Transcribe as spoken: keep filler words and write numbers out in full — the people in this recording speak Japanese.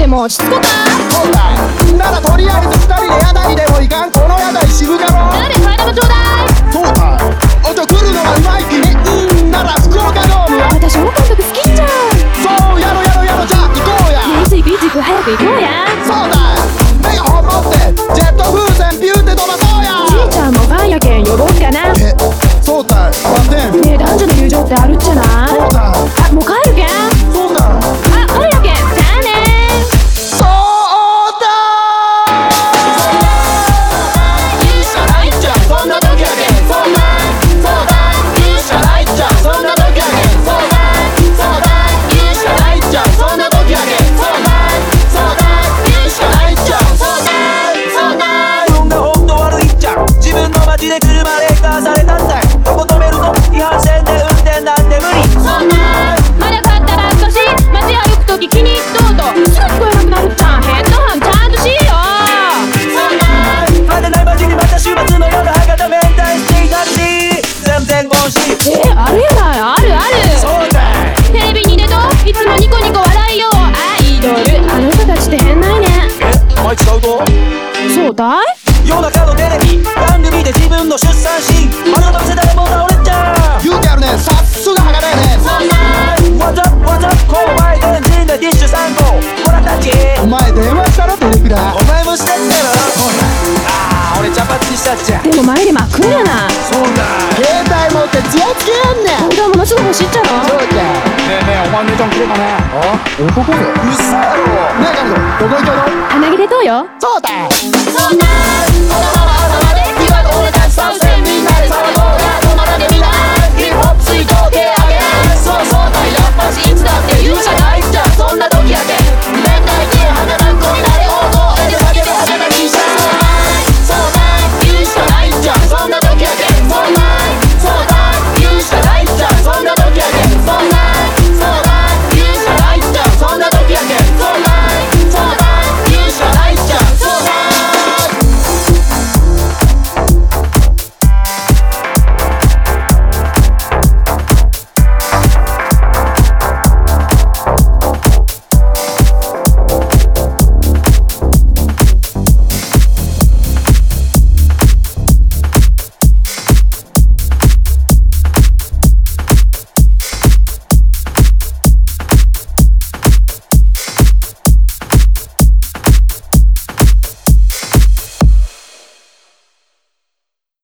もしつこか。 そうだい。ならとりあえず二人で屋台でもいかん。この屋台渋かろ。 鍋替え玉ちょうだい。 そうだい。あと来るのがうまい君。うんなら福岡ドーム。 私大監督好きじゃん。 そうやろやろやろじゃあ行こうや。 いつ行くいつ行く早く行こうや。 そうだい。メガホン持ってジェット風船ピューって飛ばそうや。 じいちゃんもファンやけん呼ぼうかな。 えそうだい。待ってん。 ねえ男女の友情ってあるっちゃない。 そうだい。 あもう帰るけん。 そうだい。 ああるやけん。じゃあねそうだー。言うしかないっちゃそんな時やけん。そうだいそうだい。言うしかないっちゃそんな時やけん。そうだいそうだい。言うしかないっちゃそんな時やけん。そうだいそうだい。言うしかないっちゃそうだいそうだい。 自分が本当悪いっちゃ自分の街で車レーカーされたんだい。どこ止めるの違反線で運転なんて無理。 そうだい。まだ買ったばっかし街歩くとき気に入っとうとすぐ聞こえなくなるっちゃん。ヘッドハンちゃんとしよそうだい。 派手ない街にまた週末の夜博多明太ステータクシー全然ゴンシー。 えあるやない。あるある。 そうだい。 テレビに出といつもニコニコ笑いようアイドル。あの人たちって変ないね。 えお前違うとそうだい。 夜中のテレビ番組で自分の出産シーン学ばせたらもう倒れちゃう。 勇気あるね。さっすが博多やね。そうだい。 What's up What's up 購買エンジンでティッシュさんこほらたちお前電話したろテレビだ。 お前もしたったろ。ああ俺茶髪にしたっちゃ。 でも前で真っ黒やな。 そうだ携帯持ってツヤつけやんねん。 本当はものすぐ欲しいっちゃろ。 そうじゃ。 ねえねえお前姉ちゃん来るかね。 あ男ぞ。 うっさやろ。 ねえ彼女どこ行くの。 鼻毛出とうよ。 そうだい。 そうだい。 このまま朝まで今と俺たち参戦みんなで騒ごうや。止まらでみんなヒップホップ水道系上げ。そうそうだい。やっぱしいつだって言うじゃないか。